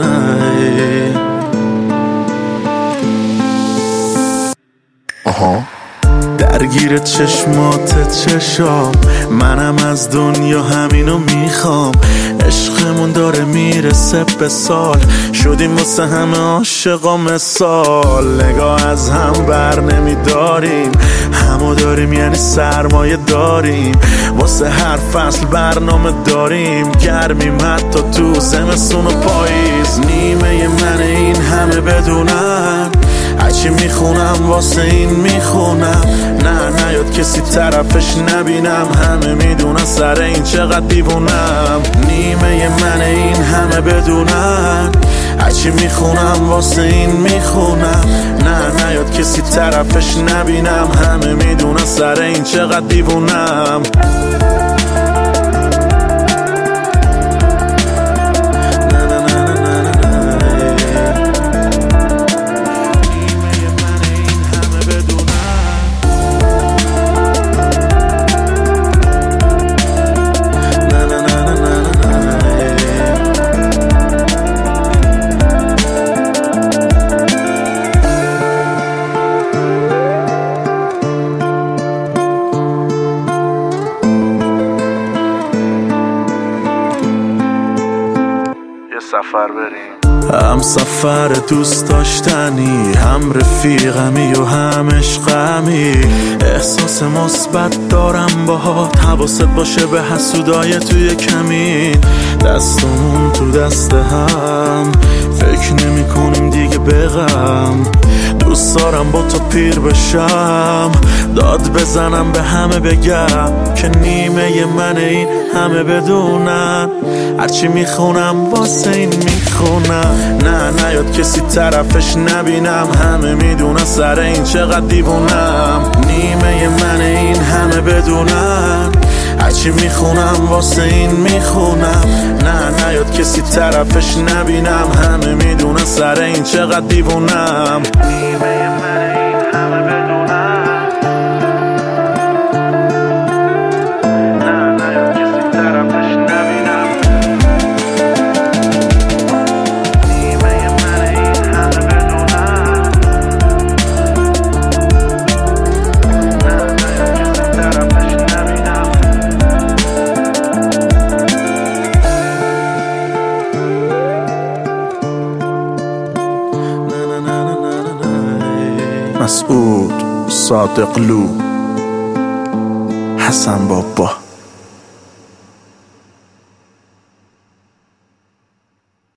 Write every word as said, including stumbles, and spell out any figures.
آها درگیر چشمات چشام، منم از دنیا همینو میخوام. عشقمون داره میرسه به سال، شدیم واسه همه عاشقا مثال. نگاه از هم بر نمیداریم، همو داریم یعنی سرمایه داریم. واسه هر فصل برنامه داریم، گرمیم حتی تو زمستون و پاییز. نیمه من این همه بدونن، هرچی میخونم واسه این میخونم. نه نیاد کسی طرفش نبینم، همه میدونن سر این چقدر دیوونم. نیمه من این همه بدونن، هرچی میخونم واسه این میخونم. نه نیاد کسی طرفش نبینم، همه میدونن سر این چقدر دیوونم. سفر بریم، هم سفر دوست داشتنی، هم رفیقمی و هم عشقمی. احساس مثبت دارم باهات، حواست باشه به حسودای توی کمین. دستمون تو دست هم، فکر نمی کنیم دیگه به غم. دوست دارم با تو پیر بشم، داد بزنم به همه بگم که نیمه من این همه بدونن. هرچی میخونم واسه این میخونم. نه نیاد کسی طرفش نبینم، همه میدونن سر این چقدر دیوونم. نیمه من این همه بدونن، هرچی میخونم واسه این میخونم. نه نیاد کسی طرفش نبینم، همه میدونن سر این چقدر دیوونم. نیمه من این همه بدونن، نه نیاد کسی طرفش نبینم. نیمه من این همه بدونن، نه نیاد کسی طرفش نبینم. مسعود صادقلو، حسن بابا.